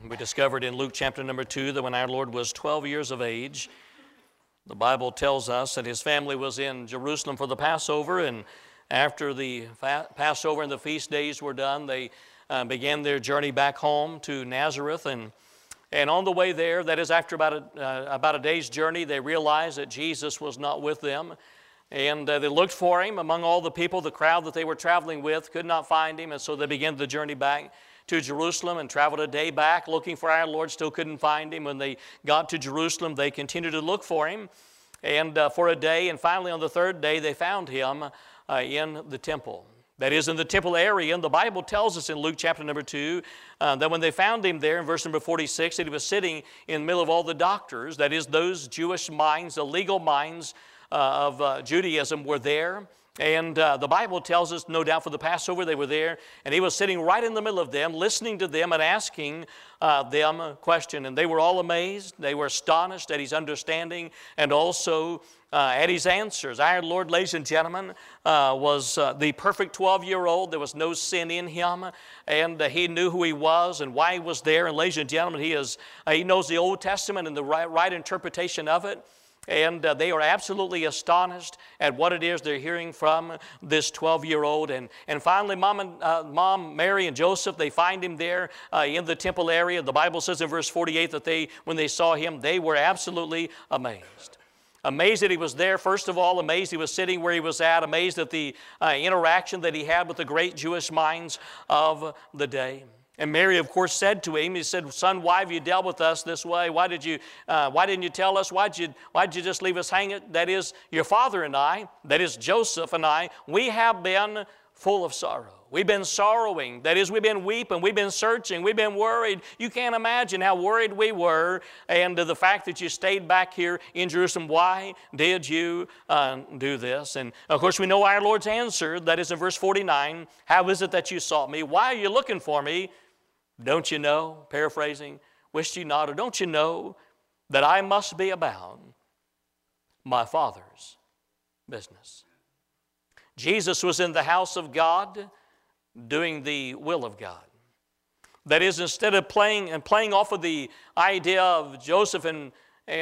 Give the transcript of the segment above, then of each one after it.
We discovered in Luke chapter number 2 that when our Lord was 12 years of age, the Bible tells us that his family was in Jerusalem for the Passover, and after the Passover and the feast days were done, they began their journey back home to Nazareth, and on the way there, that is after about a day's journey, they realized that Jesus was not with them, and they looked for him among all the people. The crowd that they were traveling with could not find him, and so they began the journey back to Jerusalem and traveled a day back looking for our Lord, still couldn't find him. When they got to Jerusalem, they continued to look for him and for a day, and finally on the third day they found him in the temple. That is, in the temple area. And the Bible tells us in Luke chapter number 2 that when they found him there in verse number 46, that he was sitting in the middle of all the doctors, that is, those Jewish minds, the legal minds of Judaism were there. And the Bible tells us, no doubt for the Passover, they were there, and he was sitting right in the middle of them, listening to them and asking them a question. And they were all amazed. They were astonished at his understanding and also at his answers. Our Lord, ladies and gentlemen, was the perfect 12-year-old. There was no sin in him, and he knew who he was and why he was there. And ladies and gentlemen, he knows the Old Testament and the right interpretation of it. And they are absolutely astonished at what it is they're hearing from this 12-year-old. And finally, Mom, Mary, and Joseph, they find him there in the temple area. The Bible says in verse 48 that when they saw him, they were absolutely amazed. Amazed that he was there, first of all, amazed he was sitting where he was at, amazed at the interaction that he had with the great Jewish minds of the day. And Mary, of course, said to him, he said, "Son, why have you dealt with us this way? Why didn't you tell us? Why'd you just leave us hanging? That is, your father and I, that is, Joseph and I, we have been full of sorrow. We've been sorrowing. That is, we've been weeping. We've been searching. We've been worried. You can't imagine how worried we were. And the fact that you stayed back here in Jerusalem, why did you do this?" And, of course, we know our Lord's answer. That is in verse 49. "How is it that you sought me? Why are you looking for me? Don't you know," paraphrasing, "wished you not, or don't you know that I must be about my Father's business?" Jesus was in the house of God doing the will of God. That is, instead of playing off of the idea of Joseph and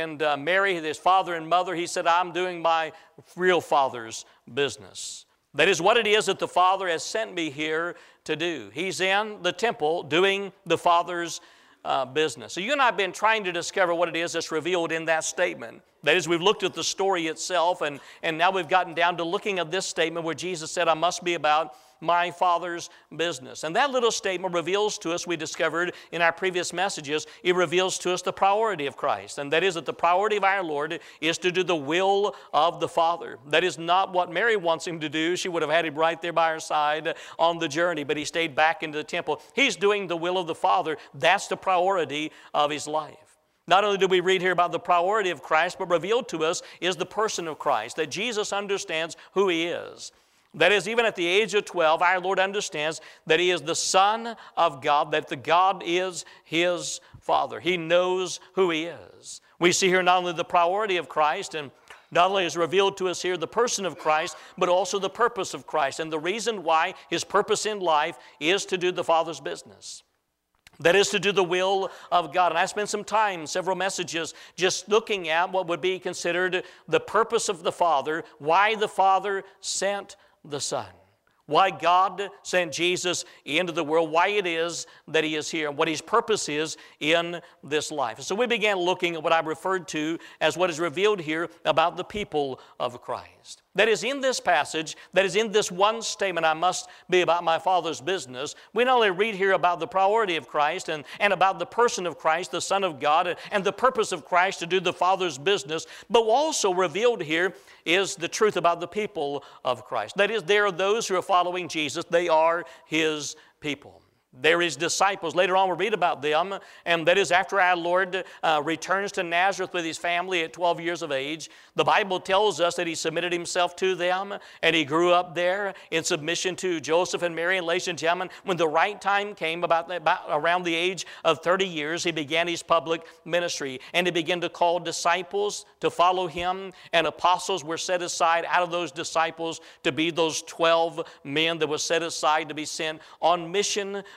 Mary, his father and mother, he said, "I'm doing my real Father's business." That is what it is that the Father has sent me here to do. He's in the temple doing the Father's business. So you and I have been trying to discover what it is that's revealed in that statement. That is, we've looked at the story itself, and now we've gotten down to looking at this statement where Jesus said, "I must be about my Father's business." And that little statement reveals to us, we discovered in our previous messages, it reveals to us the priority of Christ. And that is that the priority of our Lord is to do the will of the Father. That is not what Mary wants him to do. She would have had him right there by her side on the journey, but he stayed back into the temple. He's doing the will of the Father. That's the priority of his life. Not only do we read here about the priority of Christ, but revealed to us is the person of Christ, that Jesus understands who he is. That is, even at the age of 12, our Lord understands that he is the Son of God, that the God is his Father. He knows who he is. We see here not only the priority of Christ, and not only is revealed to us here the person of Christ, but also the purpose of Christ, and the reason why his purpose in life is to do the Father's business. That is to do the will of God. And I spent some time, several messages, just looking at what would be considered the purpose of the Father, why the Father sent the Son, why God sent Jesus into the world, why it is that he is here, and what his purpose is in this life. And so we began looking at what I referred to as what is revealed here about the people of Christ. That is, in this passage, that is in this one statement, "I must be about my Father's business," we not only read here about the priority of Christ and about the person of Christ, the Son of God, and the purpose of Christ to do the Father's business, but also revealed here is the truth about the people of Christ. That is, there are those who are following Jesus. They are his people. They're his disciples. Later on we'll read about them, and that is after our Lord returns to Nazareth with his family at 12 years of age. The Bible tells us that he submitted himself to them, and he grew up there in submission to Joseph and Mary. And ladies and gentlemen, when the right time came, about around the age of 30 years, he began his public ministry, and he began to call disciples to follow him, and apostles were set aside out of those disciples to be those 12 men that were set aside to be sent on mission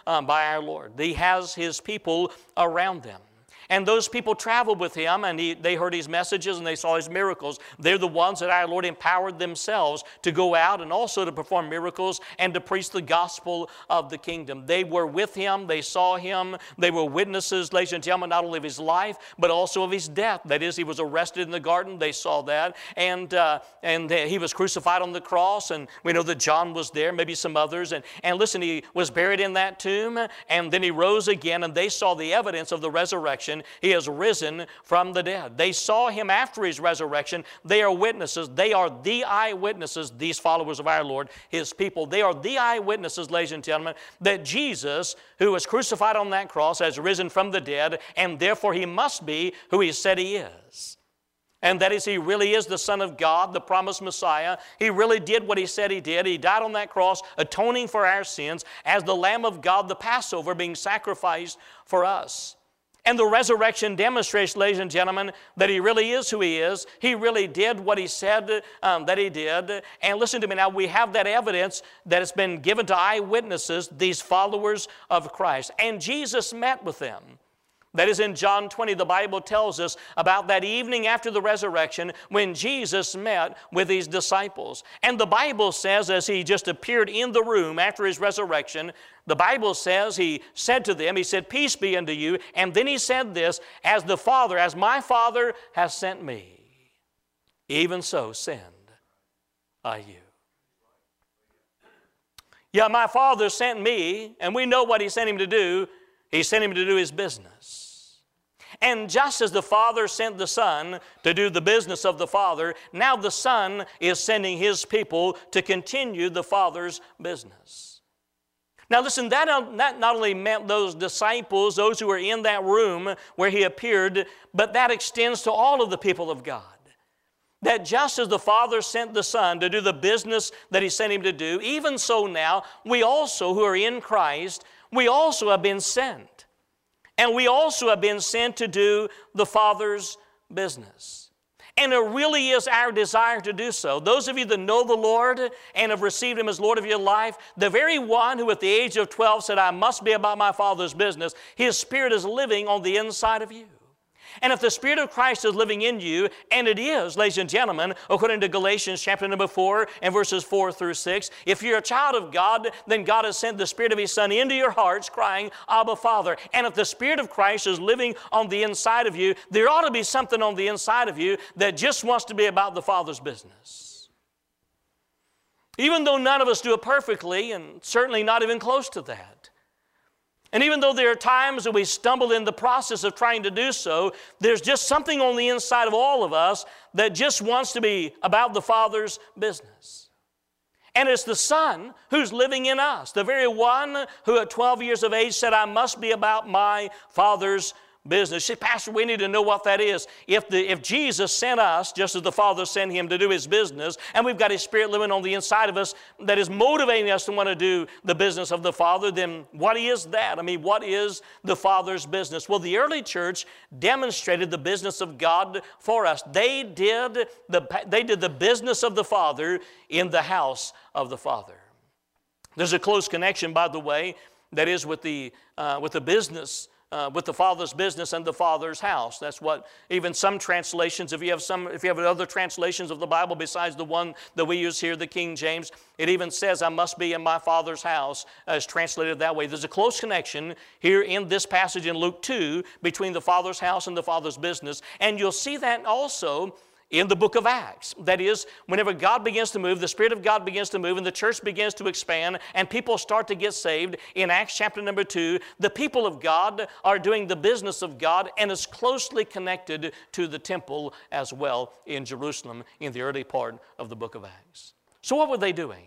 by our Lord. He has His people around them. And those people traveled with Him, and they heard His messages and they saw His miracles. They're the ones that our Lord empowered themselves to go out and also to perform miracles and to preach the gospel of the kingdom. They were with Him. They saw Him. They were witnesses, ladies and gentlemen, not only of His life, but also of His death. That is, He was arrested in the garden. They saw that. And He was crucified on the cross. And we know that John was there, maybe some others. And listen, He was buried in that tomb, and then He rose again, and they saw the evidence of the resurrection. He has risen from the dead. They saw Him after His resurrection. They are witnesses. They are the eyewitnesses, these followers of our Lord, His people. They are the eyewitnesses, ladies and gentlemen, that Jesus, who was crucified on that cross, has risen from the dead, and therefore He must be who He said He is. And that is, He really is the Son of God, the promised Messiah. He really did what He said He did. He died on that cross, atoning for our sins, as the Lamb of God, the Passover, being sacrificed for us. And the resurrection demonstrates, ladies and gentlemen, that He really is who He is. He really did what He said that He did. And listen to me now, we have that evidence that has been given to eyewitnesses, these followers of Christ. And Jesus met with them. That is, in John 20, the Bible tells us about that evening after the resurrection when Jesus met with His disciples. And the Bible says, as He just appeared in the room after His resurrection, the Bible says He said to them, He said, "Peace be unto you." And then He said this, as my Father has sent me, even so send I you. Yeah, my Father sent me, and we know what He sent Him to do. He sent Him to do His business. And just as the Father sent the Son to do the business of the Father, now the Son is sending His people to continue the Father's business. Now listen, that not only meant those disciples, those who were in that room where He appeared, but that extends to all of the people of God. That just as the Father sent the Son to do the business that He sent Him to do, even so now, we also who are in Christ, we also have been sent. And we also have been sent to do the Father's business. And it really is our desire to do so. Those of you that know the Lord and have received Him as Lord of your life, the very one who at the age of 12 said, "I must be about my Father's business," His Spirit is living on the inside of you. And if the Spirit of Christ is living in you, and it is, ladies and gentlemen, according to Galatians chapter number 4 and verses 4 through 6, if you're a child of God, then God has sent the Spirit of His Son into your hearts, crying, "Abba, Father." And if the Spirit of Christ is living on the inside of you, there ought to be something on the inside of you that just wants to be about the Father's business. Even though none of us do it perfectly, and certainly not even close to that. And even though there are times that we stumble in the process of trying to do so, there's just something on the inside of all of us that just wants to be about the Father's business. And it's the Son who's living in us, the very one who at 12 years of age said, "I must be about my Father's business." See, Pastor, we need to know what that is. If Jesus sent us, just as the Father sent Him to do His business, and we've got His Spirit living on the inside of us that is motivating us to want to do the business of the Father, then what is that? I mean, what is the Father's business? Well, the early church demonstrated the business of God for us. They did the business of the Father in the house of the Father. There's a close connection, by the way, that is with the business. With the Father's business and the Father's house. That's what even some translations, if you have other translations of the Bible besides the one that we use here, the King James, it even says, "I must be in my Father's house," as translated that way. There's a close connection here in this passage in Luke 2 between the Father's house and the Father's business. And you'll see that also in the book of Acts. That is, whenever God begins to move, the Spirit of God begins to move, and the church begins to expand, and people start to get saved, in Acts chapter number 2, the people of God are doing the business of God, and is closely connected to the temple as well in Jerusalem in the early part of the book of Acts. So what were they doing?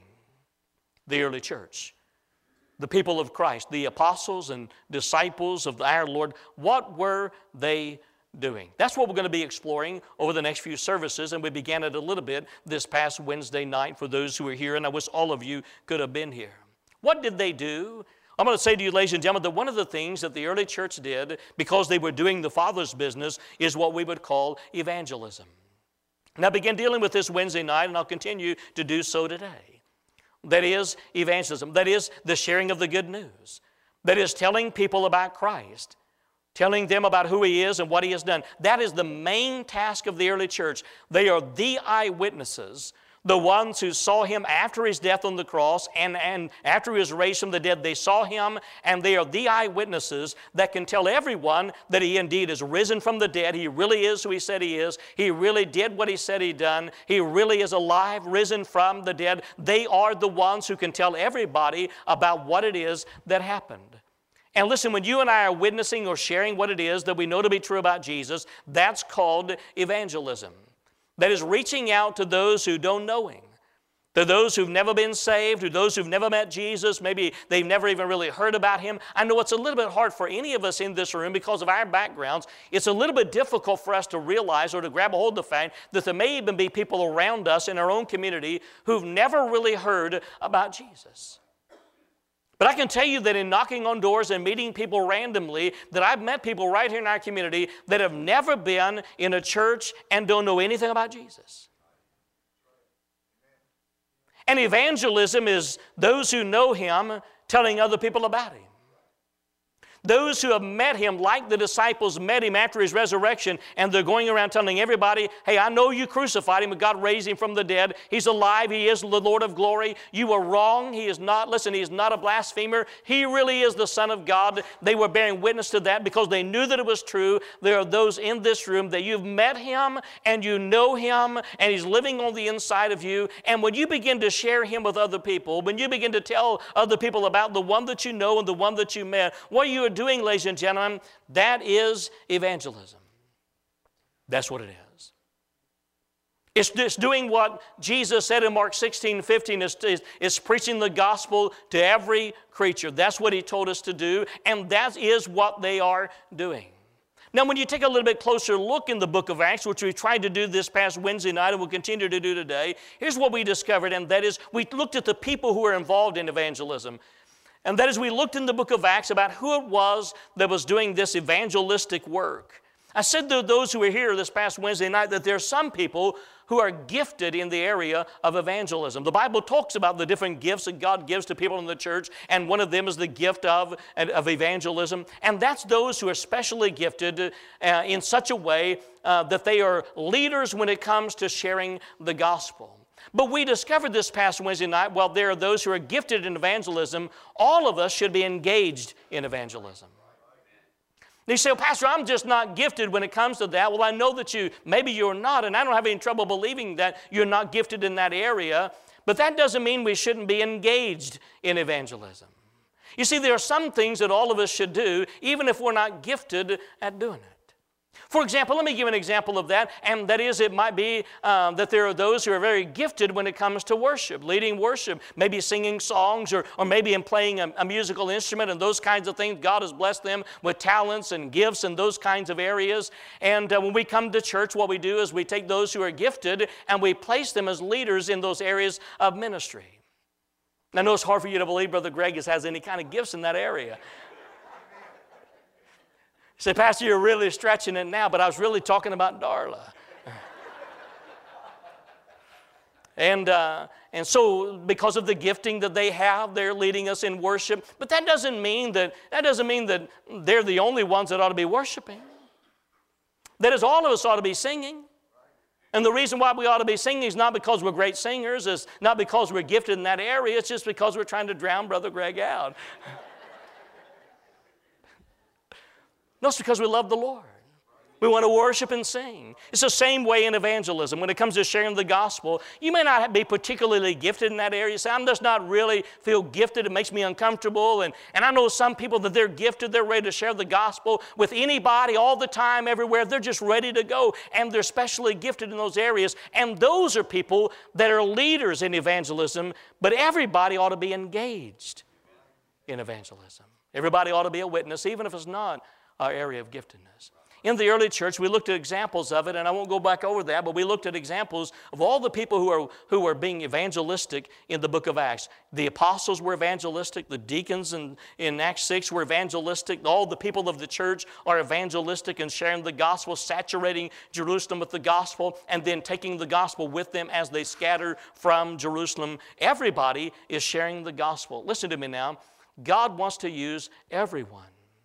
The early church, the people of Christ, the apostles and disciples of our Lord, what were they doing? That's what we're going to be exploring over the next few services, and we began it a little bit this past Wednesday night for those who were here, and I wish all of you could have been here. What did they do? I'm going to say to you, ladies and gentlemen, that one of the things that the early church did, because they were doing the Father's business, is what we would call evangelism. And I began dealing with this Wednesday night, and I'll continue to do so today. That is evangelism. That is the sharing of the good news. that is telling people about Christ, telling them about who He is and what He has done. That is the main task of the early church. They are the eyewitnesses, the ones who saw Him after His death on the cross and after He was raised from the dead. They saw Him, and they are the eyewitnesses that can tell everyone that He indeed is risen from the dead. He really is who He said He is. He really did what He said He'd done. He really is alive, risen from the dead. They are the ones who can tell everybody about what it is that happened. And listen, when you and I are witnessing or sharing what it is that we know to be true about Jesus, that's called evangelism. That is reaching out to those who don't know Him, to those who've never been saved, to those who've never met Jesus. Maybe they've never even really heard about Him. I know it's a little bit hard for any of us in this room because of our backgrounds. It's a little bit difficult for us to realize or to grab a hold of the fact that there may even be people around us in our own community who've never really heard about Jesus. But I can tell you that in knocking on doors and meeting people randomly, that I've met people right here in our community that have never been in a church and don't know anything about Jesus. And evangelism is those who know Him telling other people about Him. Those who have met Him like the disciples met Him after His resurrection, and they're going around telling everybody, hey, I know you crucified Him, but God raised Him from the dead. He's alive. He is the Lord of glory. You were wrong. He is not, listen, He is not a blasphemer. He really is the Son of God. They were bearing witness to that because they knew that it was true. There are those in this room that you've met Him and you know Him and He's living on the inside of you. And when you begin to share Him with other people, when you begin to tell other people about the one that you know and the one that you met, what you are doing, ladies and gentlemen, that is evangelism. That's what it is. It's doing what Jesus said in Mark 16:15, is preaching the gospel to every creature. That's what He told us to do, and that is what they are doing. Now, when you take a little bit closer look in the book of Acts, which we tried to do this past Wednesday night and will continue to do today, here's what we discovered, and that is we looked at the people who are involved in evangelism. And that is, we looked in the book of Acts about who it was that was doing this evangelistic work. I said to those who were here this past Wednesday night that there are some people who are gifted in the area of evangelism. The Bible talks about the different gifts that God gives to people in the church, and one of them is the gift of evangelism. And that's those who are specially gifted in such a way that they are leaders when it comes to sharing the gospel. But we discovered this past Wednesday night, well, there are those who are gifted in evangelism. All of us should be engaged in evangelism. You say, well, Pastor, I'm just not gifted when it comes to that. Well, I know that maybe you're not, and I don't have any trouble believing that you're not gifted in that area. But that doesn't mean we shouldn't be engaged in evangelism. You see, there are some things that all of us should do, even if we're not gifted at doing it. For example, let me give an example of that, and that is it might be that there are those who are very gifted when it comes to worship, leading worship, maybe singing songs or maybe in playing a musical instrument and those kinds of things. God has blessed them with talents and gifts in those kinds of areas. And when we come to church, what we do is we take those who are gifted and we place them as leaders in those areas of ministry. Now, I know it's hard for you to believe Brother Greg has any kind of gifts in that area. You say, Pastor, you're really stretching it now, but I was really talking about Darla. And so because of the gifting that they have, they're leading us in worship. But that doesn't mean that they're the only ones that ought to be worshiping. That is, all of us ought to be singing. And the reason why we ought to be singing is not because we're great singers, it's not because we're gifted in that area, it's just because we're trying to drown Brother Greg out. No, it's because we love the Lord. We want to worship and sing. It's the same way in evangelism. When it comes to sharing the gospel, you may not be particularly gifted in that area. You say, I'm just not really feel gifted. It makes me uncomfortable. And I know some people that they're gifted. They're ready to share the gospel with anybody all the time, everywhere. They're just ready to go. And they're specially gifted in those areas. And those are people that are leaders in evangelism. But everybody ought to be engaged in evangelism. Everybody ought to be a witness, even if it's not our area of giftedness. In the early church, we looked at examples of it, and I won't go back over that, but we looked at examples of all the people who were being evangelistic in the book of Acts. The apostles were evangelistic. The deacons in Acts 6 were evangelistic. All the people of the church are evangelistic and sharing the gospel, saturating Jerusalem with the gospel, and then taking the gospel with them as they scatter from Jerusalem. Everybody is sharing the gospel. Listen to me now. God wants to use everyone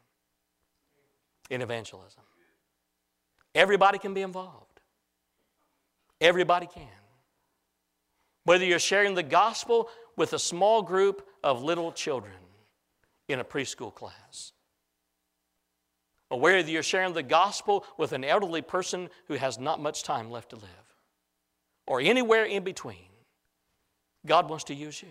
in evangelism. Everybody can be involved. Everybody can. Whether you're sharing the gospel with a small group of little children in a preschool class, or whether you're sharing the gospel with an elderly person who has not much time left to live, or anywhere in between, God wants to use you.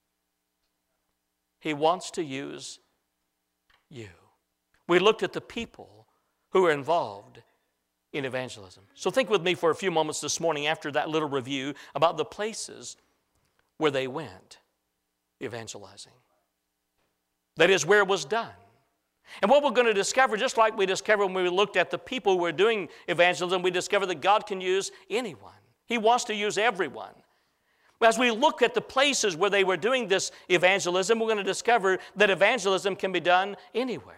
He wants to use you. We looked at the people who are involved in evangelism. So think with me for a few moments this morning after that little review about the places where they went evangelizing. That is where it was done. And what we're going to discover, just like we discovered when we looked at the people who were doing evangelism, we discovered that God can use anyone. He wants to use everyone. As we look at the places where they were doing this evangelism, we're going to discover that evangelism can be done anywhere.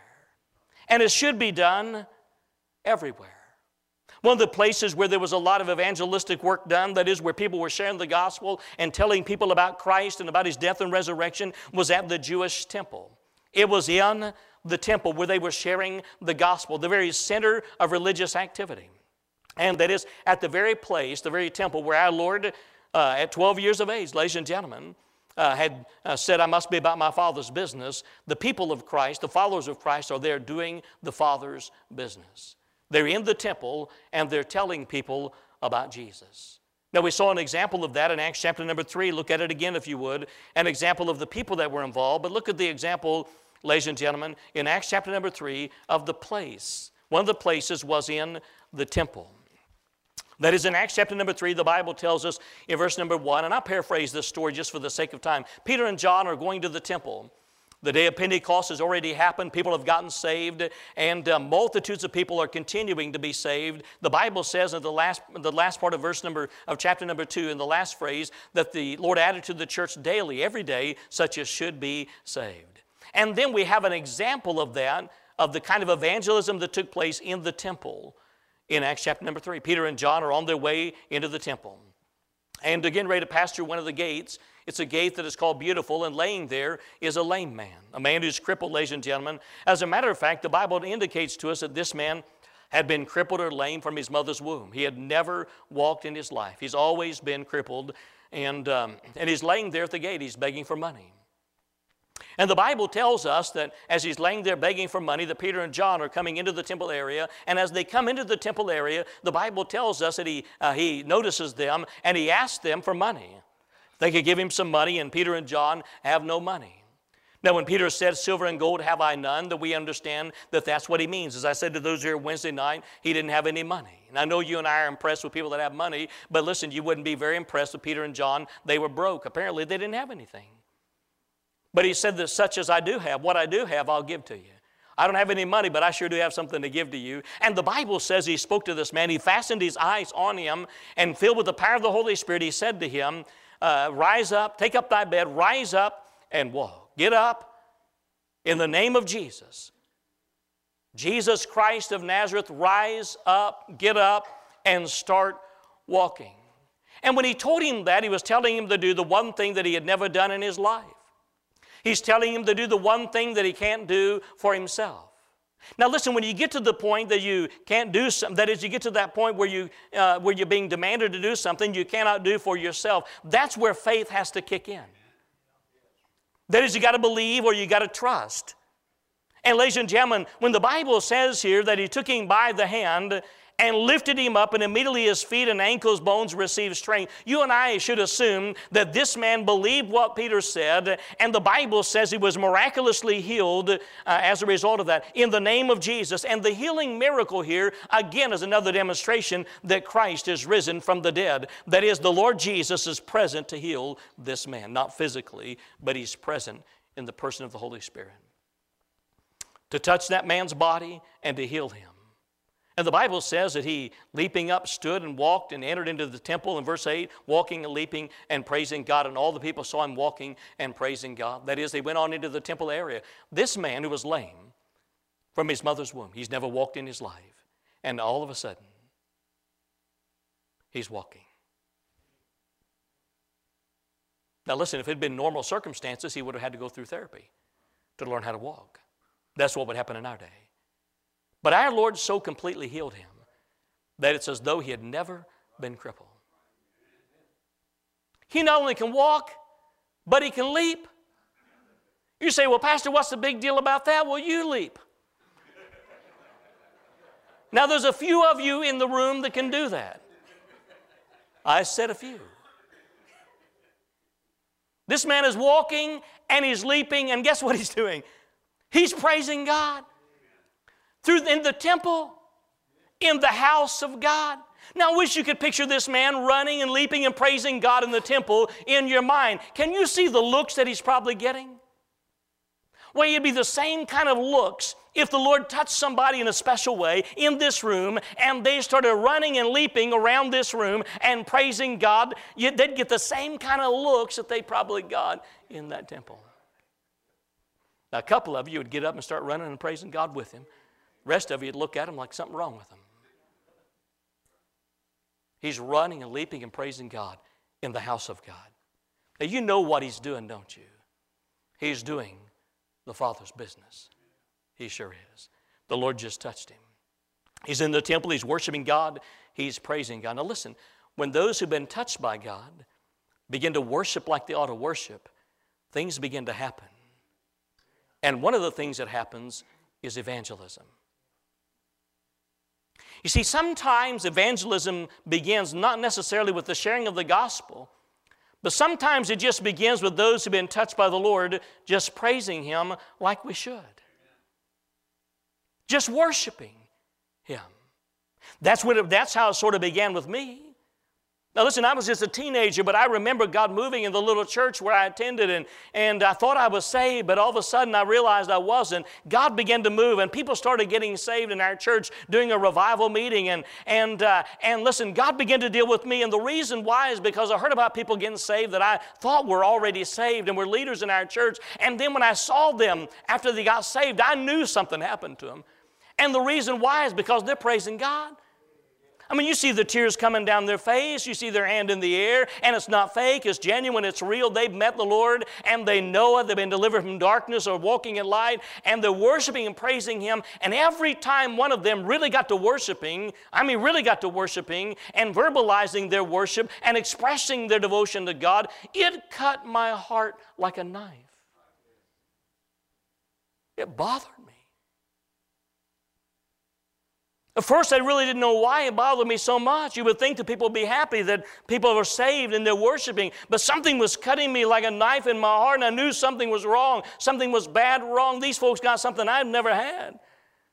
And it should be done everywhere. One of the places where there was a lot of evangelistic work done, that is where people were sharing the gospel and telling people about Christ and about His death and resurrection, was at the Jewish temple. It was in the temple where they were sharing the gospel, the very center of religious activity. And that is at the very place, the very temple where our Lord, at 12 years of age, ladies and gentlemen, had said, I must be about my Father's business. The people of Christ, the followers of Christ, are there doing the Father's business. They're in the temple and they're telling people about Jesus. Now we saw an example of that in Acts chapter number 3. Look at it again if you would. An example of the people that were involved. But look at the example, ladies and gentlemen, in Acts chapter number 3 of the place. One of the places was in the temple. That is in Acts chapter number 3, the Bible tells us in verse number 1, and I'll paraphrase this story just for the sake of time. Peter and John are going to the temple. The day of Pentecost has already happened. People have gotten saved, and multitudes of people are continuing to be saved. The Bible says in the last part of chapter number 2, in the last phrase, that the Lord added to the church daily, every day, such as should be saved. And then we have an example of that, of the kind of evangelism that took place in the temple in Acts chapter number 3. Peter and John are on their way into the temple. And again, ready to pass through one of the gates. It's a gate that is called Beautiful, and laying there is a lame man, a man who's crippled, ladies and gentlemen. As a matter of fact, the Bible indicates to us that this man had been crippled or lame from his mother's womb. He had never walked in his life. He's always been crippled, and he's laying there at the gate. He's begging for money. And the Bible tells us that as he's laying there begging for money, that Peter and John are coming into the temple area. And as they come into the temple area, the Bible tells us that he notices them and he asks them for money. They could give him some money, and Peter and John have no money. Now, when Peter said, silver and gold have I none, that we understand that that's what he means. As I said to those here Wednesday night, he didn't have any money. And I know you and I are impressed with people that have money, but listen, you wouldn't be very impressed with Peter and John. They were broke. Apparently, they didn't have anything. But he said that such as I do have, what I do have, I'll give to you. I don't have any money, but I sure do have something to give to you. And the Bible says he spoke to this man. He fastened his eyes on him, and filled with the power of the Holy Spirit, he said to him, rise up, take up thy bed, rise up and walk. Get up in the name of Jesus. Jesus Christ of Nazareth, rise up, get up, and start walking. And when he told him that, he was telling him to do the one thing that he had never done in his life. He's telling him to do the one thing that he can't do for himself. Now listen, when you get to the point that you can't do something, that is, you get to that point where you're being demanded to do something you cannot do for yourself, that's where faith has to kick in. That is, you got to believe or you got to trust. And ladies and gentlemen, when the Bible says here that he took him by the hand and lifted him up, and immediately his feet and ankles bones received strength, you and I should assume that this man believed what Peter said, and the Bible says he was miraculously healed as a result of that in the name of Jesus. And the healing miracle here, again, is another demonstration that Christ is risen from the dead. That is, the Lord Jesus is present to heal this man, not physically, but he's present in the person of the Holy Spirit to touch that man's body and to heal him. And the Bible says that he, leaping up, stood and walked and entered into the temple in verse 8, walking and leaping and praising God. And all the people saw him walking and praising God. That is, they went on into the temple area. This man who was lame from his mother's womb, he's never walked in his life. And all of a sudden, he's walking. Now listen, if it had been normal circumstances, he would have had to go through therapy. to learn how to walk. That's what would happen in our day. But our Lord so completely healed him that it's as though he had never been crippled. He not only can walk, but he can leap. You say, well, Pastor, what's the big deal about that? Well, you leap. Now, there's a few of you in the room that can do that. I said a few. This man is walking and he's leaping, and guess what he's doing? He's praising God. In the temple, in the house of God. Now, I wish you could picture this man running and leaping and praising God in the temple in your mind. Can you see the looks that he's probably getting? Well, it'd be the same kind of looks if the Lord touched somebody in a special way in this room and they started running and leaping around this room and praising God. They'd get the same kind of looks that they probably got in that temple. Now, a couple of you would get up and start running and praising God with him. The rest of you would look at him like something wrong with him. He's running and leaping and praising God in the house of God. Now, you know what he's doing, don't you? He's doing the Father's business. He sure is. The Lord just touched him. He's in the temple. He's worshiping God. He's praising God. Now listen, when those who've been touched by God begin to worship like they ought to worship, things begin to happen. And one of the things that happens is evangelism. You see, sometimes evangelism begins not necessarily with the sharing of the gospel, but sometimes it just begins with those who've been touched by the Lord just praising him like we should. Just worshiping him. That's how it sort of began with me. Now listen, I was just a teenager, but I remember God moving in the little church where I attended, and I thought I was saved, but all of a sudden I realized I wasn't. God began to move, and people started getting saved in our church doing a revival meeting, and listen, God began to deal with me, and the reason why is because I heard about people getting saved that I thought were already saved and were leaders in our church, and then when I saw them after they got saved, I knew something happened to them. And the reason why is because they're praising God. I mean, you see the tears coming down their face. You see their hand in the air, and it's not fake. It's genuine. It's real. They've met the Lord, and they know it. They've been delivered from darkness or walking in light, and they're worshiping and praising him. And every time one of them really got to worshiping and verbalizing their worship and expressing their devotion to God, it cut my heart like a knife. It bothered me. At first, I really didn't know why it bothered me so much. You would think that people would be happy that people are saved and they're worshiping, but something was cutting me like a knife in my heart, and I knew something was wrong. Something was bad wrong. These folks got something I've never had.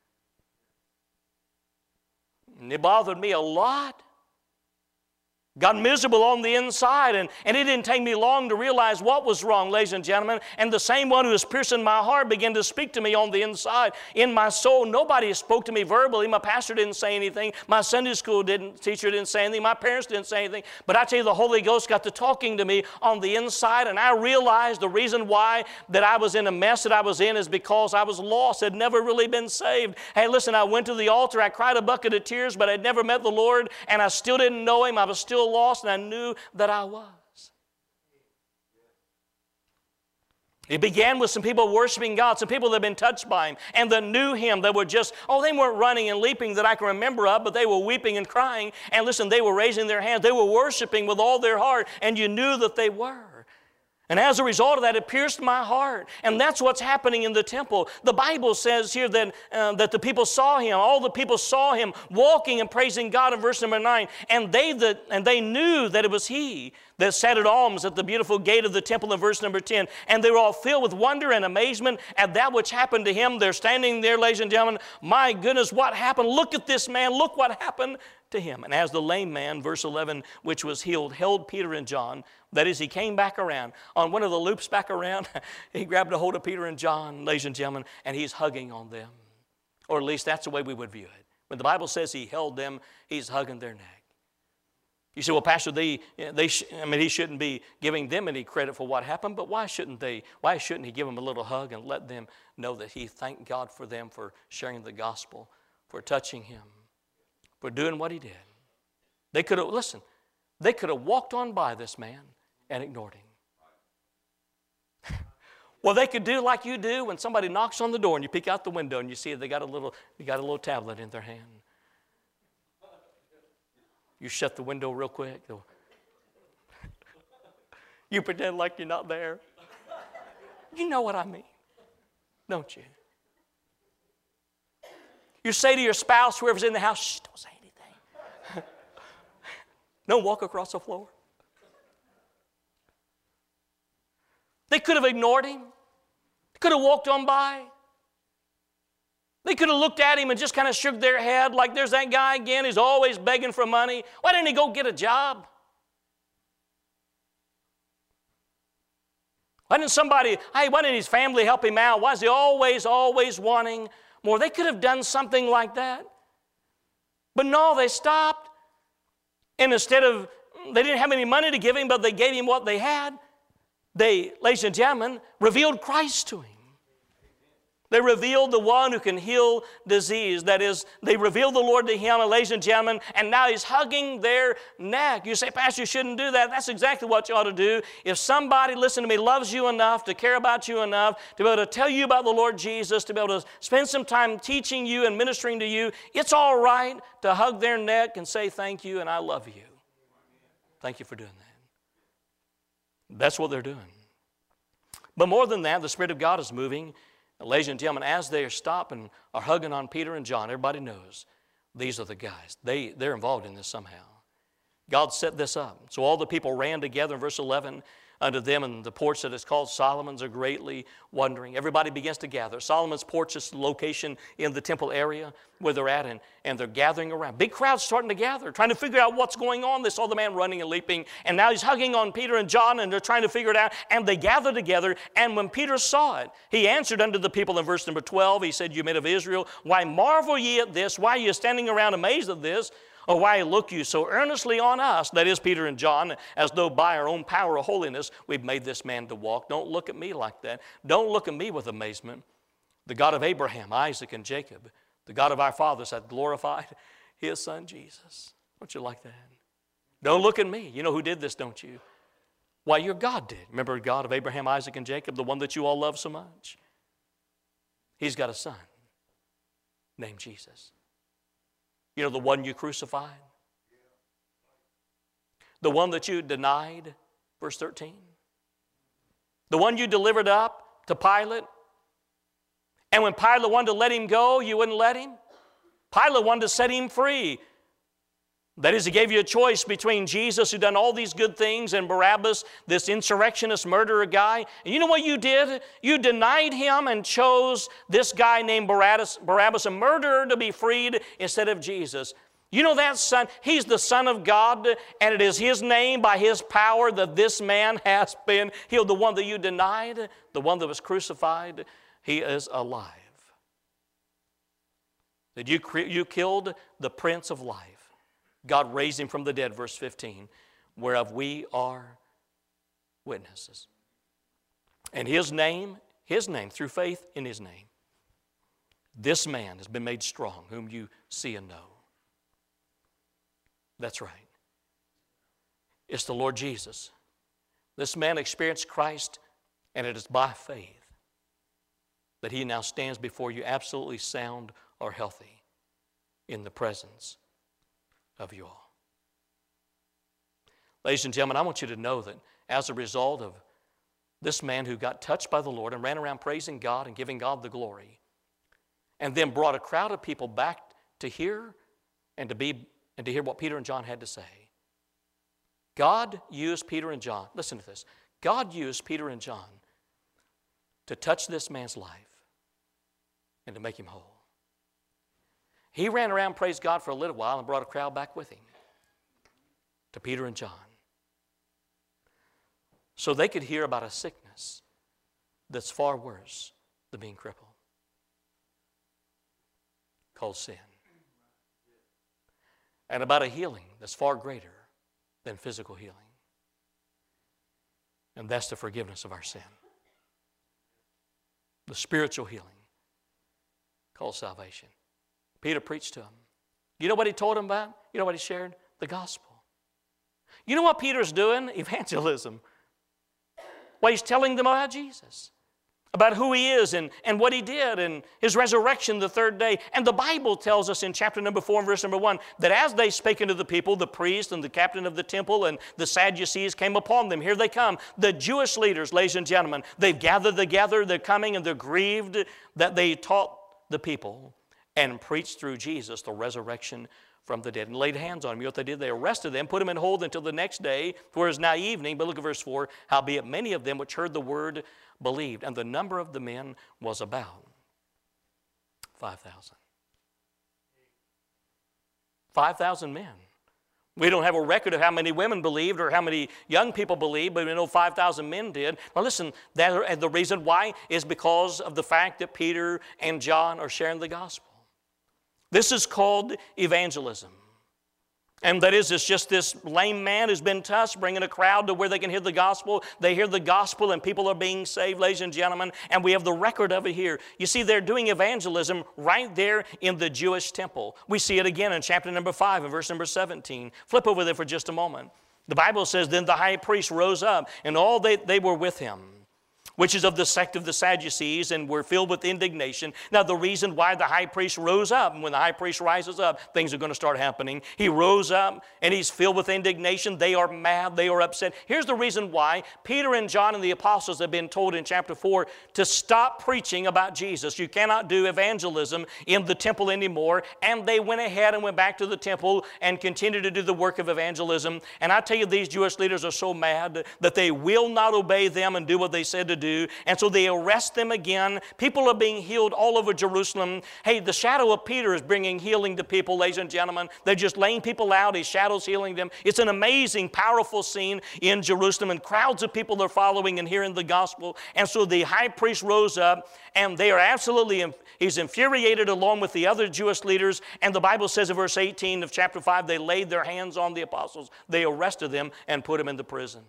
And it bothered me a lot. Got miserable on the inside, and it didn't take me long to realize what was wrong, ladies and gentlemen. And the same one who was piercing my heart began to speak to me on the inside, in my soul. Nobody spoke to me verbally. My pastor didn't say anything. My Sunday school teacher didn't say anything. My parents didn't say anything. But I tell you, the Holy Ghost got to talking to me on the inside, and I realized the reason why that I was in a mess that I was in is because I was lost, had never really been saved. Hey, listen, I went to the altar. I cried a bucket of tears, but I'd never met the Lord, and I still didn't know him. I was still lost, and I knew that I was. It began with some people worshiping God, some people that had been touched by him and that knew him, that were just, they weren't running and leaping that I can remember of, but they were weeping and crying. And listen, they were raising their hands. They were worshiping with all their heart, and you knew that they were. And as a result of that, it pierced my heart. And that's what's happening in the temple. The Bible says here that the people saw him. All the people saw him walking and praising God in verse number 9. And they knew that it was he that sat at alms at the beautiful gate of the temple in verse number 10. And they were all filled with wonder and amazement at that which happened to him. They're standing there, ladies and gentlemen. My goodness, what happened? Look at this man. Look what happened to him. And as the lame man, verse 11, which was healed, held Peter and John, that is, he came back around. On one of the loops back around, he grabbed a hold of Peter and John, ladies and gentlemen, and he's hugging on them. Or at least that's the way we would view it. When the Bible says he held them, he's hugging their neck. You say, well, Pastor, he shouldn't be giving them any credit for what happened, but why shouldn't they? Why shouldn't he give them a little hug and let them know that he thanked God for them for sharing the gospel, for touching him, for doing what he did? They could have walked on by this man and ignored him. Well, they could do like you do when somebody knocks on the door and you peek out the window and you see they got a little tablet in their hand. You shut the window real quick. You pretend like you're not there. You know what I mean, don't you? You say to your spouse, whoever's in the house, shh, don't say anything. Don't walk across the floor. They could have ignored him. They could have walked on by. They could have looked at him and just kind of shook their head like, there's that guy again. He's always begging for money. Why didn't he go get a job? Why didn't his family help him out? Why is he always wanting more? They could have done something like that. But no, they stopped. And instead of, they didn't have any money to give him, but they gave him what they had. They, ladies and gentlemen, revealed Christ to him. They revealed the one who can heal disease. That is, they revealed the Lord to him, and ladies and gentlemen, and now he's hugging their neck. You say, Pastor, you shouldn't do that. That's exactly what you ought to do. If somebody, listen to me, loves you enough, to care about you enough, to be able to tell you about the Lord Jesus, to be able to spend some time teaching you and ministering to you, it's all right to hug their neck and say thank you and I love you. Thank you for doing that. That's what they're doing. But more than that, the Spirit of God is moving. Ladies and gentlemen, as they are stopping or hugging on Peter and John, everybody knows these are the guys. They're involved in this somehow. God set this up. So all the people ran together in verse 11 unto them, and the porch that is called Solomon's are greatly wondering. Everybody begins to gather. Solomon's porch is the location in the temple area where they're at, and they're gathering around. Big crowds starting to gather, trying to figure out what's going on. They saw the man running and leaping, and now he's hugging on Peter and John, and they're trying to figure it out, and they gather together. And when Peter saw it, he answered unto the people in verse number 12, he said, "You men of Israel, why marvel ye at this? Why are you standing around amazed at this? Or why look you so earnestly on us," that is Peter and John, "as though by our own power of holiness we've made this man to walk?" Don't look at me like that. Don't look at me with amazement. The God of Abraham, Isaac, and Jacob, the God of our fathers, hath glorified his son Jesus. Don't you like that? Don't look at me. You know who did this, don't you? Why, your God did. Remember the God of Abraham, Isaac, and Jacob, the one that you all love so much? He's got a son named Jesus. You know, the one you crucified? The one that you denied, verse 13? The one you delivered up to Pilate? And when Pilate wanted to let him go, you wouldn't let him? Pilate wanted to set him free. That is, he gave you a choice between Jesus, who done all these good things, and Barabbas, this insurrectionist murderer guy. And you know what you did? You denied him and chose this guy named Barabbas, a murderer, to be freed instead of Jesus. You know that son? He's the Son of God, and it is his name, by his power, that this man has been healed. The one that you denied, the one that was crucified, he is alive. That you killed the Prince of Life. God raised him from the dead, verse 15, whereof we are witnesses. And his name, through faith in his name, this man has been made strong, whom you see and know. That's right. It's the Lord Jesus. This man experienced Christ, and it is by faith that he now stands before you absolutely sound or healthy in the presence of you all. Ladies and gentlemen, I want you to know that as a result of this man who got touched by the Lord and ran around praising God and giving God the glory, and then brought a crowd of people back to hear and to hear what Peter and John had to say. God used Peter and John, listen to this, God used Peter and John to touch this man's life and to make him whole. He ran around, praised God for a little while, and brought a crowd back with him to Peter and John, so they could hear about a sickness that's far worse than being crippled, called sin, and about a healing that's far greater than physical healing, and that's the forgiveness of our sin, the spiritual healing called salvation. Peter preached to him. You know what he told him about? You know what he shared? The gospel. You know what Peter's doing? Evangelism. Well, he's telling them about Jesus. about who he is and what he did and his resurrection the third day. And the Bible tells us in chapter number 4 and verse number 1 that as they spake unto the people, the priest and the captain of the temple and the Sadducees came upon them. Here they come. The Jewish leaders, ladies and gentlemen, they've gathered together, they're coming and they're grieved that they taught the people and preached through Jesus the resurrection from the dead and laid hands on him. You know what they did? They arrested them, put them in hold until the next day, for it is now evening. But look at verse 4. Howbeit many of them which heard the word believed, and the number of the men was about 5,000. 5,000 men. We don't have a record of how many women believed or how many young people believed, but we know 5,000 men did. Now listen, the reason why is because of the fact that Peter and John are sharing the gospel. This is called evangelism. And that is, it's just this lame man who's been touched, bringing a crowd to where they can hear the gospel. They hear the gospel and people are being saved, ladies and gentlemen, and we have the record of it here. You see, they're doing evangelism right there in the Jewish temple. We see it again in chapter number 5 and verse number 17. Flip over there for just a moment. The Bible says, then the high priest rose up, and all they were with him, which is of the sect of the Sadducees, and were filled with indignation. Now, the reason why the high priest rose up, and when the high priest rises up, things are going to start happening. He rose up, and he's filled with indignation. They are mad. They are upset. Here's the reason why. Peter and John and the apostles have been told in chapter 4 to stop preaching about Jesus. You cannot do evangelism in the temple anymore. And they went ahead and went back to the temple and continued to do the work of evangelism. And I tell you, these Jewish leaders are so mad that they will not obey them and do what they said to do. And so they arrest them again. People are being healed all over Jerusalem. Hey, the shadow of Peter is bringing healing to people, ladies and gentlemen. They're just laying people out. His shadow's healing them. It's an amazing, powerful scene in Jerusalem, and crowds of people are following and hearing the gospel. And so the high priest rose up, and they are absolutely, he's infuriated along with the other Jewish leaders. And the Bible says in verse 18 of chapter 5, they laid their hands on the apostles. They arrested them and put them into prison.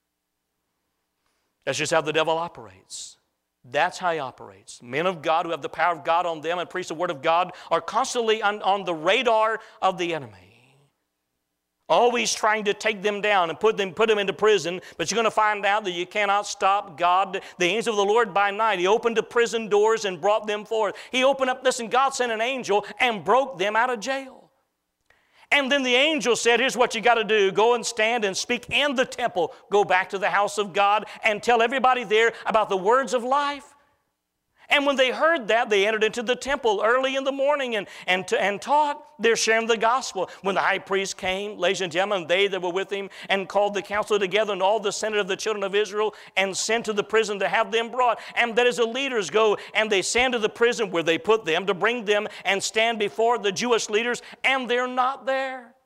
That's just how the devil operates. That's how he operates. Men of God who have the power of God on them and preach the word of God are constantly on the radar of the enemy. Always trying to take them down and put them into prison. But you're going to find out that you cannot stop God. The angel of the Lord by night, he opened the prison doors and brought them forth. He opened up, listen, God sent an angel and broke them out of jail. And then the angel said, here's what you got to do. Go and stand and speak in the temple. Go back to the house of God and tell everybody there about the words of life. And when they heard that, they entered into the temple early in the morning and taught. They're sharing the gospel. When the high priest came, ladies and gentlemen, they that were with him, and called the council together and all the senate of the children of Israel, and sent to the prison to have them brought. And that as the leaders go, and they send to the prison where they put them to bring them and stand before the Jewish leaders, and they're not there.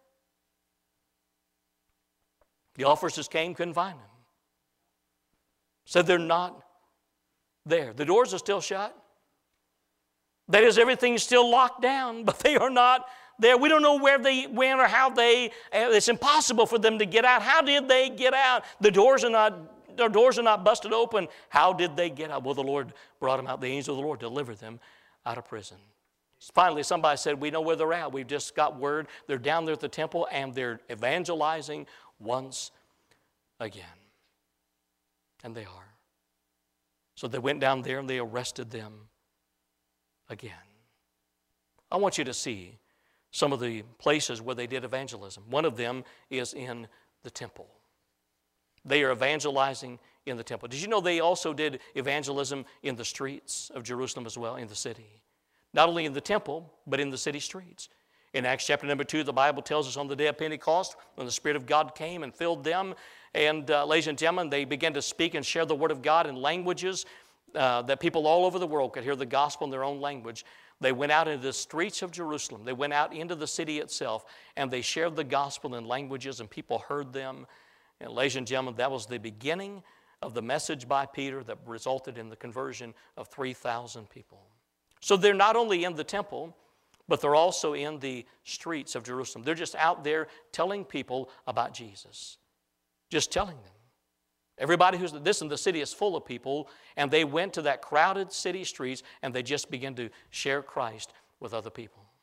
The officers came, couldn't find them. Said they're not there. The doors are still shut. That is, everything's still locked down, but they are not there. We don't know where they went or how it's impossible for them to get out. How did they get out? Their doors are not busted open. How did they get out? Well, the Lord brought them out. The angel of the Lord delivered them out of prison. Finally, somebody said, we know where they're at. We've just got word. They're down there at the temple, and they're evangelizing once again. And they are. So they went down there and they arrested them again. I want you to see some of the places where they did evangelism. One of them is in the temple. They are evangelizing in the temple. Did you know they also did evangelism in the streets of Jerusalem as well, in the city? Not only in the temple, but in the city streets. In Acts chapter number 2, the Bible tells us on the day of Pentecost, when the Spirit of God came and filled them, and ladies and gentlemen, they began to speak and share the Word of God in languages that people all over the world could hear the gospel in their own language. They went out into the streets of Jerusalem. They went out into the city itself, and they shared the gospel in languages, and people heard them. And ladies and gentlemen, that was the beginning of the message by Peter that resulted in the conversion of 3,000 people. So they're not only in the temple, but they're also in the streets of Jerusalem. They're just out there telling people about Jesus. Just telling them. Everybody who's, the city is full of people, and they went to that crowded city streets, and they just began to share Christ with other people.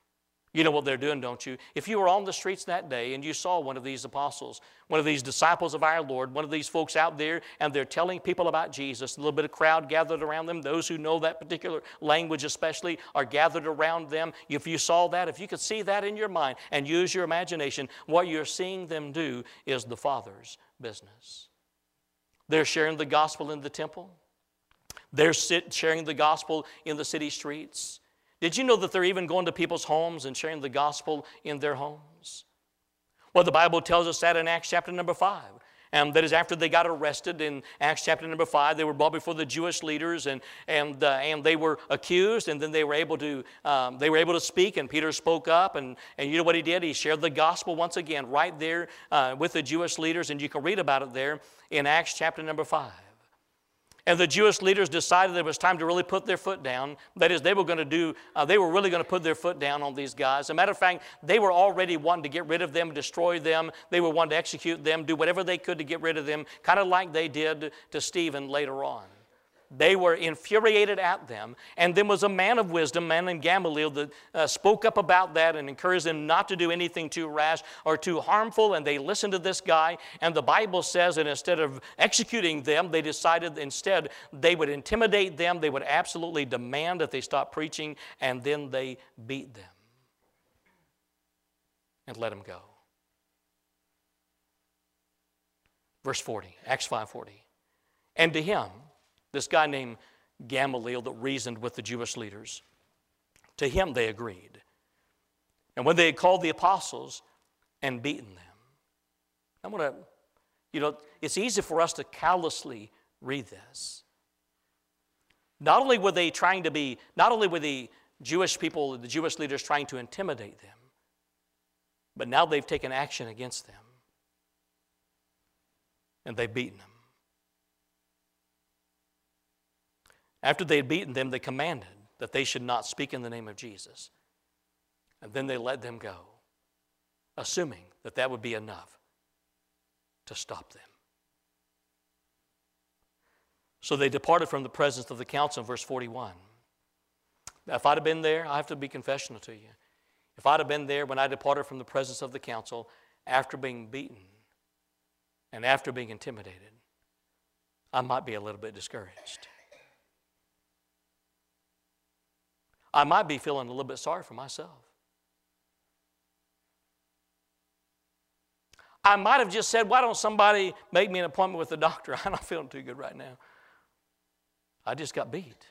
You know what they're doing, don't you? If you were on the streets that day and you saw one of these apostles, one of these disciples of our Lord, one of these folks out there, and they're telling people about Jesus, a little bit of crowd gathered around them, those who know that particular language especially are gathered around them. If you saw that, if you could see that in your mind and use your imagination, what you're seeing them do is the Father's business. They're sharing the gospel in the temple. They're sharing the gospel in the city streets. Did you know that they're even going to people's homes and sharing the gospel in their homes? Well, the Bible tells us that in Acts chapter number 5. And that is after they got arrested in Acts chapter number 5, they were brought before the Jewish leaders and they were accused, and then they were able to speak, and Peter spoke up, and you know what he did? He shared the gospel once again right there with the Jewish leaders, and you can read about it there in Acts chapter number 5. And the Jewish leaders decided it was time to really put their foot down. That is, they were really going to put their foot down on these guys. As a matter of fact, they were already wanting to get rid of them, destroy them. They were wanting to execute them, do whatever they could to get rid of them, kind of like they did to Stephen later on. They were infuriated at them. And then was a man of wisdom, a man named Gamaliel, that spoke up about that and encouraged them not to do anything too rash or too harmful. And they listened to this guy. And the Bible says that instead of executing them, they decided instead they would intimidate them. They would absolutely demand that they stop preaching. And then they beat them and let them go. Verse 40, Acts 5:40. And to him, this guy named Gamaliel that reasoned with the Jewish leaders, to him they agreed. And when they had called the apostles and beaten them. It's easy for us to callously read this. Not only were the Jewish people, the Jewish leaders trying to intimidate them, but now they've taken action against them. And they've beaten them. After they had beaten them, they commanded that they should not speak in the name of Jesus. And then they let them go, assuming that that would be enough to stop them. So they departed from the presence of the council in verse 41. Now, if I'd have been there, I have to be confessional to you. If I'd have been there when I departed from the presence of the council after being beaten and after being intimidated, I might be a little bit discouraged. I might be feeling a little bit sorry for myself. I might have just said, why don't somebody make me an appointment with the doctor? I'm not feeling too good right now. I just got beat.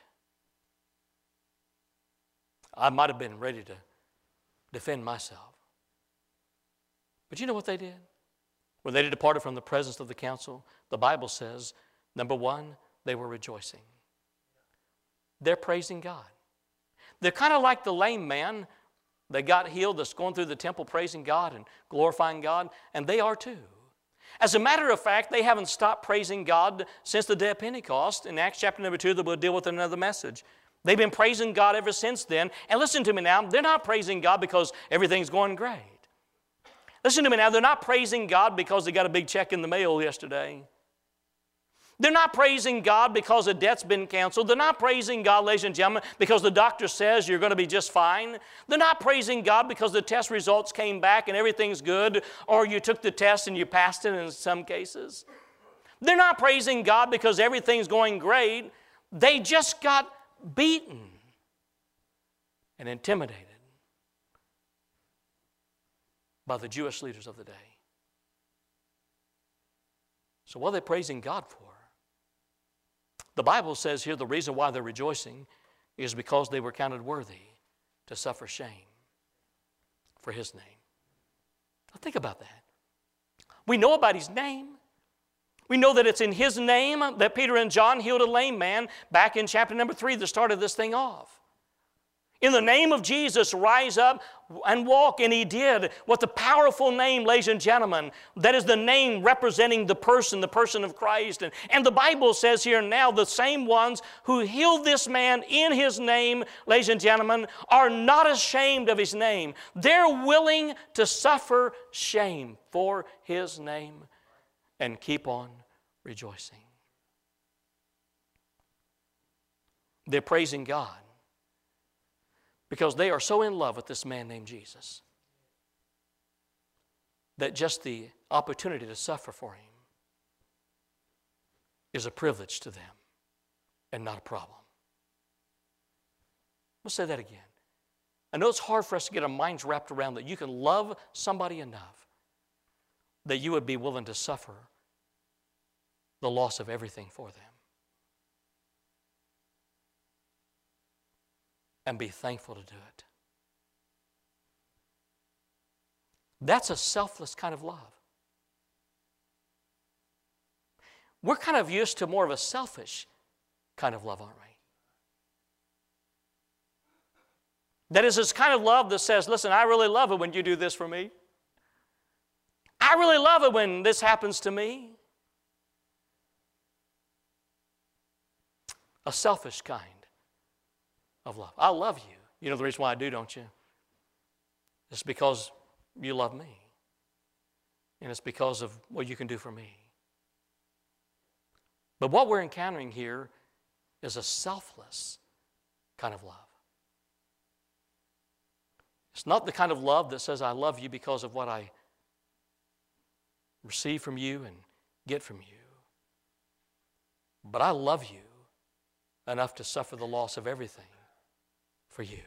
I might have been ready to defend myself. But you know what they did? When they departed from the presence of the council, the Bible says, number one, they were rejoicing. They're praising God. They're kind of like the lame man that got healed that's going through the temple praising God and glorifying God, and they are too. As a matter of fact, they haven't stopped praising God since the day of Pentecost. In Acts chapter number 2, that we'll deal with another message. They've been praising God ever since then. And listen to me now, they're not praising God because everything's going great. Listen to me now, they're not praising God because they got a big check in the mail yesterday. They're not praising God because a debt's been canceled. They're not praising God, ladies and gentlemen, because the doctor says you're going to be just fine. They're not praising God because the test results came back and everything's good, or you took the test and you passed it in some cases. They're not praising God because everything's going great. They just got beaten and intimidated by the Jewish leaders of the day. So what are they praising God for? The Bible says here the reason why they're rejoicing is because they were counted worthy to suffer shame for His name. Now think about that. We know about His name. We know that it's in His name that Peter and John healed a lame man back in chapter number 3 that started this thing off. In the name of Jesus, rise up and walk. And he did. What the powerful name, ladies and gentlemen, that is the name representing the person of Christ. And the Bible says here now, the same ones who healed this man in His name, ladies and gentlemen, are not ashamed of His name. They're willing to suffer shame for His name and keep on rejoicing. They're praising God Because they are so in love with this man named Jesus that just the opportunity to suffer for him is a privilege to them and not a problem. Let's say that again. I know it's hard for us to get our minds wrapped around that you can love somebody enough that you would be willing to suffer the loss of everything for them and be thankful to do it. That's a selfless kind of love. We're kind of used to more of a selfish kind of love, aren't we? That is this kind of love that says, listen, I really love it when you do this for me. I really love it when this happens to me. A selfish kind of love. I love you. You know the reason why I do, don't you? It's because you love me. And it's because of what you can do for me. But what we're encountering here is a selfless kind of love. It's not the kind of love that says, I love you because of what I receive from you and get from you. But I love you enough to suffer the loss of everything for you.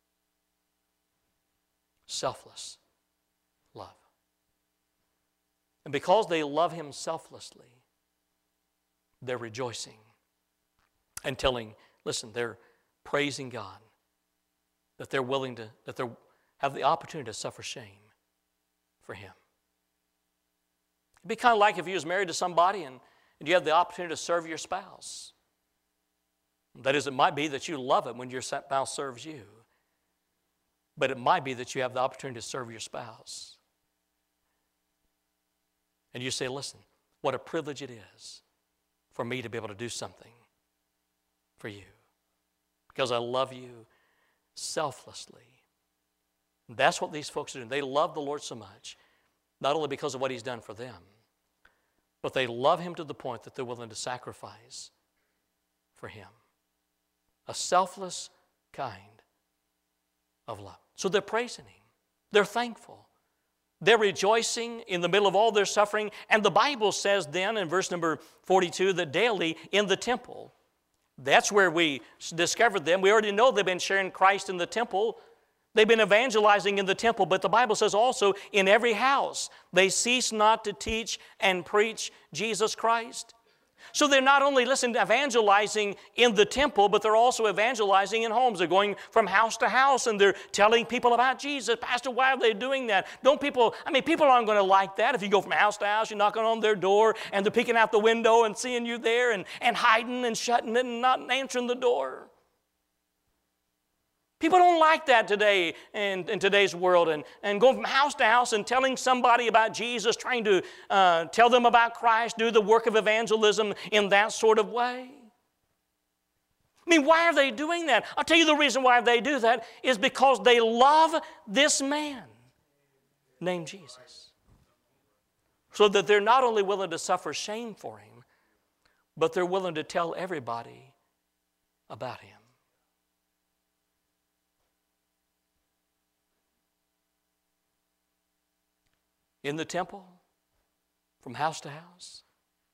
Selfless love. And because they love him selflessly, they're rejoicing and telling, listen, they're praising God that they're willing to, that they have the opportunity to suffer shame for him. It'd be kind of like if you was married to somebody and you have the opportunity to serve your spouse. That is, it might be that you love it when your spouse serves you, but it might be that you have the opportunity to serve your spouse. And you say, listen, what a privilege it is for me to be able to do something for you because I love you selflessly. That's what these folks are doing. They love the Lord so much, not only because of what he's done for them, but they love him to the point that they're willing to sacrifice for him. A selfless kind of love. So they're praising him. They're thankful. They're rejoicing in the middle of all their suffering. And the Bible says then in verse number 42 that daily in the temple, that's where we discovered them. We already know they've been sharing Christ in the temple. They've been evangelizing in the temple, but the Bible says also in every house they cease not to teach and preach Jesus Christ. So they're not only, evangelizing in the temple, but they're also evangelizing in homes. They're going from house to house and they're telling people about Jesus. Pastor, why are they doing that? People aren't going to like that. If you go from house to house, you're knocking on their door and they're peeking out the window and seeing you there and hiding and shutting it and not answering the door. People don't like that today in today's world and going from house to house and telling somebody about Jesus, trying to tell them about Christ, do the work of evangelism in that sort of way. Why are they doing that? I'll tell you the reason why they do that is because they love this man named Jesus. So that they're not only willing to suffer shame for him, but they're willing to tell everybody about him. In the temple, from house to house.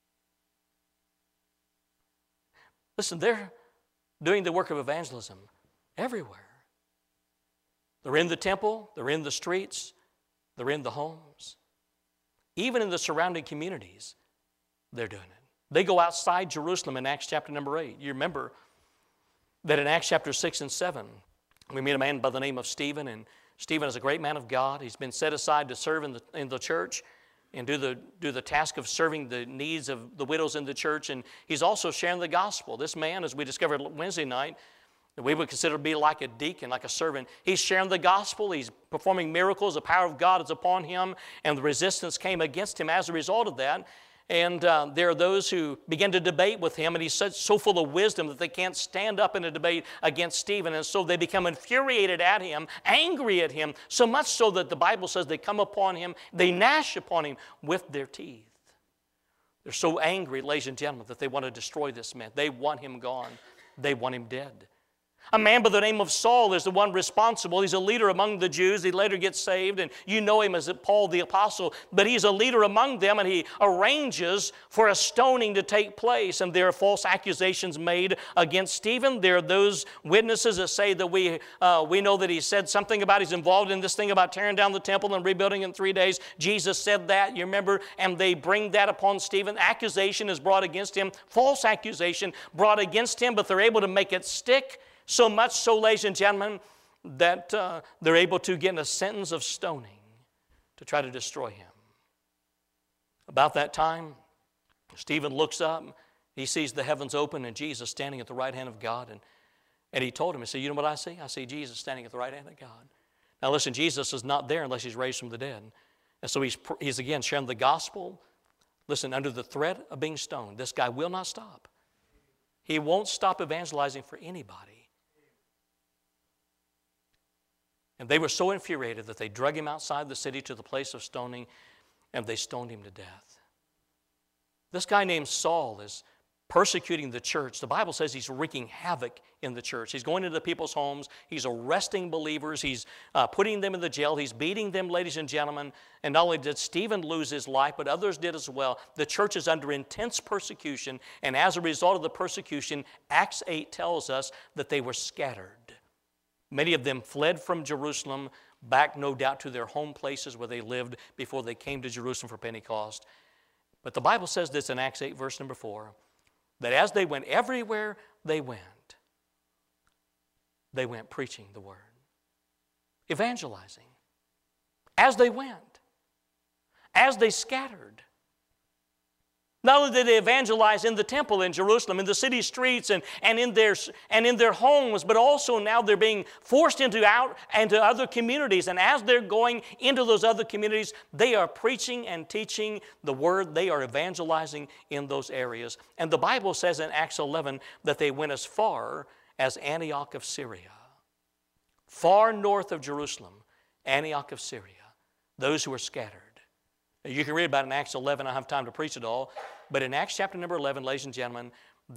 Listen, they're doing the work of evangelism everywhere. They're in the temple, they're in the streets, they're in the homes. Even in the surrounding communities, they're doing it. They go outside Jerusalem in Acts chapter number 8. You remember that in Acts chapter 6 and 7, we meet a man by the name of Stephen, and Stephen is a great man of God. He's been set aside to serve in the church and do the task of serving the needs of the widows in the church. And he's also sharing the gospel. This man, as we discovered Wednesday night, that we would consider to be like a deacon, like a servant. He's sharing the gospel. He's performing miracles. The power of God is upon him. And the resistance came against him as a result of that. And there are those who begin to debate with him, and he's so full of wisdom that they can't stand up in a debate against Stephen. And so they become infuriated at him, angry at him, so much so that the Bible says they come upon him, they gnash upon him with their teeth. They're so angry, ladies and gentlemen, that they want to destroy this man. They want him gone. They want him dead. A man by the name of Saul is the one responsible. He's a leader among the Jews. He later gets saved, and you know him as Paul the Apostle. But he's a leader among them, and he arranges for a stoning to take place. And there are false accusations made against Stephen. There are those witnesses that say that we know that he said something about he's involved in this thing about tearing down the temple and rebuilding in 3 days. Jesus said that, you remember? And they bring that upon Stephen. Accusation is brought against him, false accusation brought against him, but they're able to make it stick. So much so, ladies and gentlemen, that they're able to get in a sentence of stoning to try to destroy him. About that time, Stephen looks up. He sees the heavens open and Jesus standing at the right hand of God. And he told him, he said, you know what I see? I see Jesus standing at the right hand of God. Now listen, Jesus is not there unless he's raised from the dead. And so he's again sharing the gospel. Listen, under the threat of being stoned, this guy will not stop. He won't stop evangelizing for anybody. And they were so infuriated that they drug him outside the city to the place of stoning, and they stoned him to death. This guy named Saul is persecuting the church. The Bible says he's wreaking havoc in the church. He's going into people's homes. He's arresting believers. He's putting them in the jail. He's beating them, ladies and gentlemen. And not only did Stephen lose his life, but others did as well. The church is under intense persecution, and as a result of the persecution, Acts 8 tells us that they were scattered. Many of them fled from Jerusalem, back no doubt to their home places where they lived before they came to Jerusalem for Pentecost. But the Bible says this in Acts 8, verse number 4, that as they went everywhere they went preaching the word, evangelizing. As they went, as they scattered. Not only did they evangelize in the temple in Jerusalem, in the city streets, and in their homes, but also now they're being forced into other communities. And as they're going into those other communities, they are preaching and teaching the word. They are evangelizing in those areas. And the Bible says in Acts 11 that they went as far as Antioch of Syria. Far north of Jerusalem, Antioch of Syria, those who were scattered. You can read about it in Acts 11. I don't have time to preach it all. But in Acts chapter number 11, ladies and gentlemen,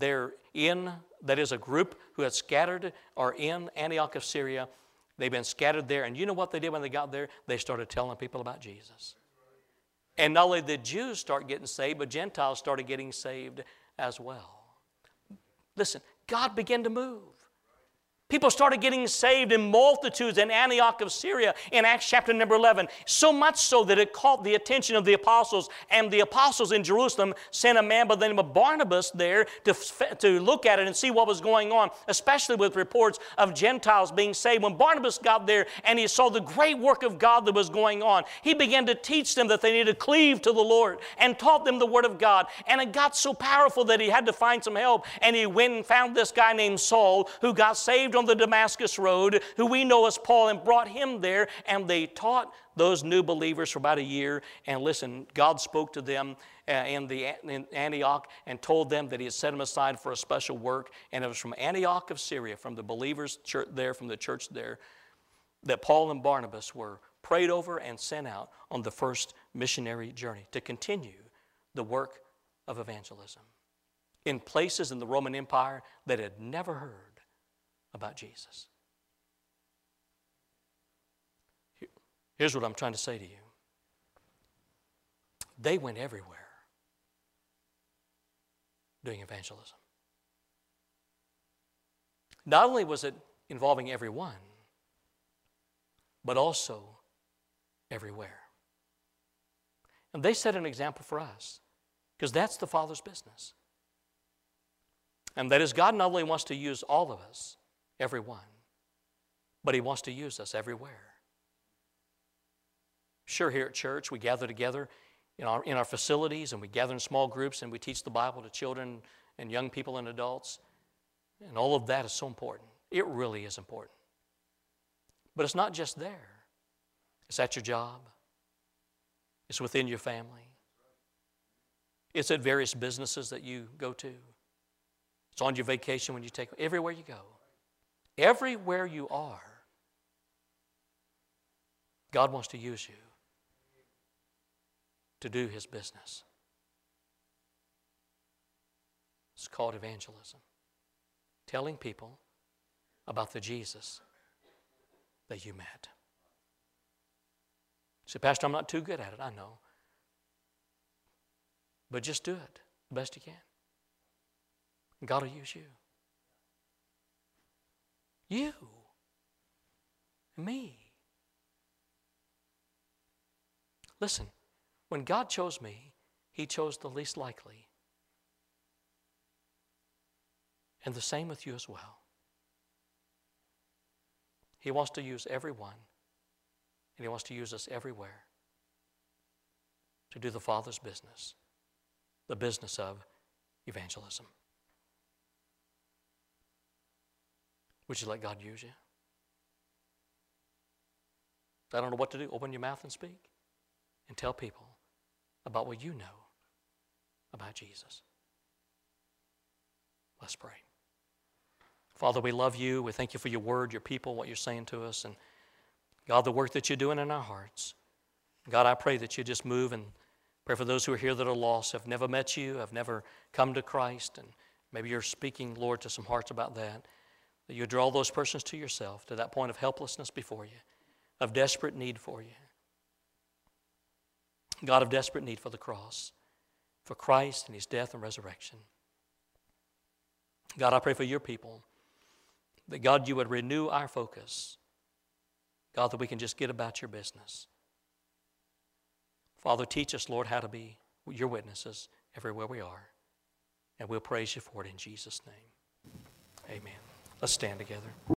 that is a group who had scattered or in Antioch of Syria. They've been scattered there. And you know what they did when they got there? They started telling people about Jesus. And not only did Jews start getting saved, but Gentiles started getting saved as well. Listen, God began to move. People started getting saved in multitudes in Antioch of Syria in Acts chapter number 11. So much so that it caught the attention of the apostles. And the apostles in Jerusalem sent a man by the name of Barnabas there to look at it and see what was going on, especially with reports of Gentiles being saved. When Barnabas got there and he saw the great work of God that was going on, he began to teach them that they needed to cleave to the Lord and taught them the Word of God. And it got so powerful that he had to find some help. And he went and found this guy named Saul who got saved on the Damascus Road, who we know as Paul, and brought him there, and they taught those new believers for about a year. And listen, God spoke to them in Antioch and told them that he had set them aside for a special work. And it was from Antioch of Syria, from the believers there, from the church there, that Paul and Barnabas were prayed over and sent out on the first missionary journey to continue the work of evangelism in places in the Roman Empire that had never heard about Jesus. Here's what I'm trying to say to you. They went everywhere doing evangelism. Not only was it involving everyone, but also everywhere. And they set an example for us, because that's the Father's business. And that is, God not only wants to use all of us, everyone, but he wants to use us everywhere. Sure, here at church we gather together in our facilities, and we gather in small groups, and we teach the Bible to children and young people and adults. And all of that is so important. It really is important. But it's not just there. It's at your job. It's within your family. It's at various businesses that you go to. It's on your vacation when you take, everywhere you go. Everywhere you are, God wants to use you to do his business. It's called evangelism. Telling people about the Jesus that you met. You say, Pastor, I'm not too good at it. I know. But just do it the best you can. God will use you. You. And me. Listen, when God chose me, He chose the least likely. And the same with you as well. He wants to use everyone, and He wants to use us everywhere to do the Father's business, the business of evangelism. Would you let God use you? I don't know what to do. Open your mouth and speak and tell people about what you know about Jesus. Let's pray. Father, we love you. We thank you for your word, your people, what you're saying to us. And God, the work that you're doing in our hearts. God, I pray that you just move and pray for those who are here that are lost, have never met you, have never come to Christ. And maybe you're speaking, Lord, to some hearts about that. That you draw those persons to yourself, to that point of helplessness before you, of desperate need for you. God, of desperate need for the cross, for Christ and His death and resurrection. God, I pray for your people, that God, you would renew our focus. God, that we can just get about your business. Father, teach us, Lord, how to be your witnesses everywhere we are. And we'll praise you for it in Jesus' name. Amen. Let's stand together.